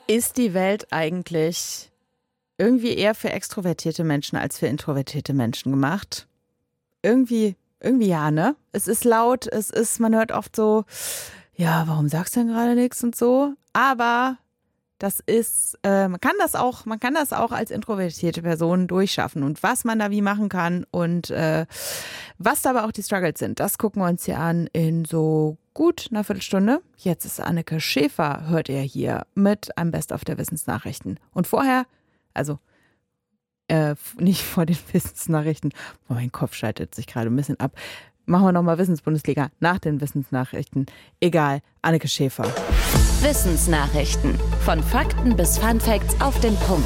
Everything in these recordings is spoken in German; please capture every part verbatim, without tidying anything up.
Ist die Welt eigentlich irgendwie eher für extrovertierte Menschen als für introvertierte Menschen gemacht? Irgendwie, irgendwie ja, ne? Es ist laut, es ist, man hört oft so, ja, warum sagst du denn gerade nichts und so? Aber das ist, äh, man kann das auch, man kann das auch als introvertierte Person durchschaffen. Und was man da wie machen kann und äh, was da aber auch die Struggles sind, das gucken wir uns hier an in so gut einer Viertelstunde. Jetzt ist Anneke Schäfer, hört ihr hier, mit einem Best-of der Wissensnachrichten. Und vorher, also äh, nicht vor den Wissensnachrichten, oh, mein Kopf schaltet sich gerade ein bisschen ab. Machen wir nochmal Wissensbundesliga nach den Wissensnachrichten. Egal, Anneke Schäfer. Wissensnachrichten. Von Fakten bis Funfacts auf den Punkt.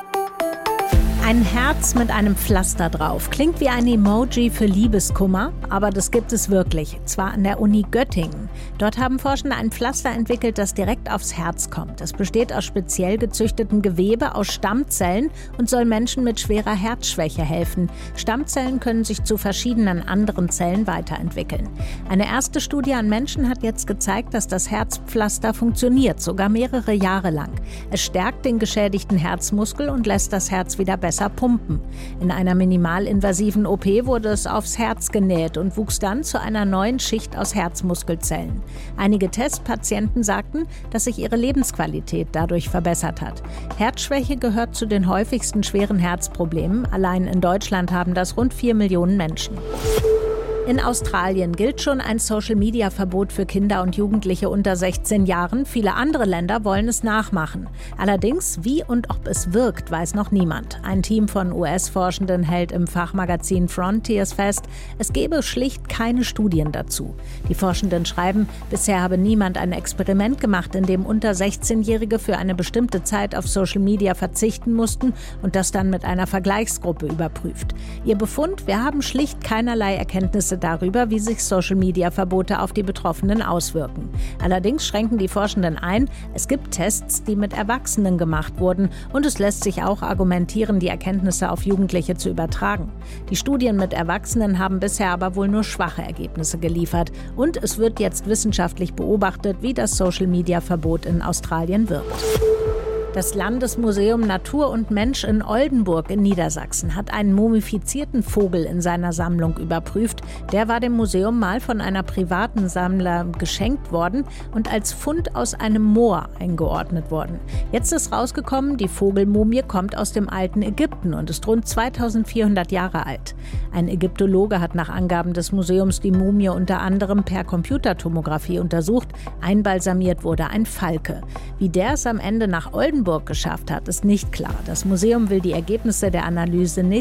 Ein Herz mit einem Pflaster drauf. Klingt wie ein Emoji für Liebeskummer, aber das gibt es wirklich. Zwar an der Uni Göttingen. Dort haben Forschende ein Pflaster entwickelt, das direkt aufs Herz kommt. Es besteht aus speziell gezüchtetem Gewebe aus Stammzellen und soll Menschen mit schwerer Herzschwäche helfen. Stammzellen können sich zu verschiedenen anderen Zellen weiterentwickeln. Eine erste Studie an Menschen hat jetzt gezeigt, dass das Herzpflaster funktioniert, sogar mehrere Jahre lang. Es stärkt den geschädigten Herzmuskel und lässt das Herz wieder besser pumpen. In einer minimalinvasiven O P wurde es aufs Herz genäht und wuchs dann zu einer neuen Schicht aus Herzmuskelzellen. Einige Testpatienten sagten, dass sich ihre Lebensqualität dadurch verbessert hat. Herzschwäche gehört zu den häufigsten schweren Herzproblemen. Allein in Deutschland haben das rund vier Millionen Menschen. In Australien gilt schon ein Social-Media-Verbot für Kinder und Jugendliche unter sechzehn Jahren. Viele andere Länder wollen es nachmachen. Allerdings, wie und ob es wirkt, weiß noch niemand. Ein Team von U S-Forschenden hält im Fachmagazin Frontiers fest, es gebe schlicht keine Studien dazu. Die Forschenden schreiben, bisher habe niemand ein Experiment gemacht, in dem unter sechzehnjährige für eine bestimmte Zeit auf Social-Media verzichten mussten und das dann mit einer Vergleichsgruppe überprüft. Ihr Befund, wir haben schlicht keinerlei Erkenntnisse darüber, wie sich Social-Media-Verbote auf die Betroffenen auswirken. Allerdings schränken die Forschenden ein, es gibt Tests, die mit Erwachsenen gemacht wurden und es lässt sich auch argumentieren, die Erkenntnisse auf Jugendliche zu übertragen. Die Studien mit Erwachsenen haben bisher aber wohl nur schwache Ergebnisse geliefert und es wird jetzt wissenschaftlich beobachtet, wie das Social-Media-Verbot in Australien wirkt. Das Landesmuseum Natur und Mensch in Oldenburg in Niedersachsen hat einen mumifizierten Vogel in seiner Sammlung überprüft. Der war dem Museum mal von einer privaten Sammler geschenkt worden und als Fund aus einem Moor eingeordnet worden. Jetzt ist rausgekommen, die Vogelmumie kommt aus dem alten Ägypten und ist rund zweitausendvierhundert Jahre alt. Ein Ägyptologe hat nach Angaben des Museums die Mumie unter anderem per Computertomographie untersucht. Einbalsamiert wurde ein Falke. Wie der es am Ende nach Oldenburg geschafft hat, ist nicht klar. Das Museum will die Ergebnisse der Analyse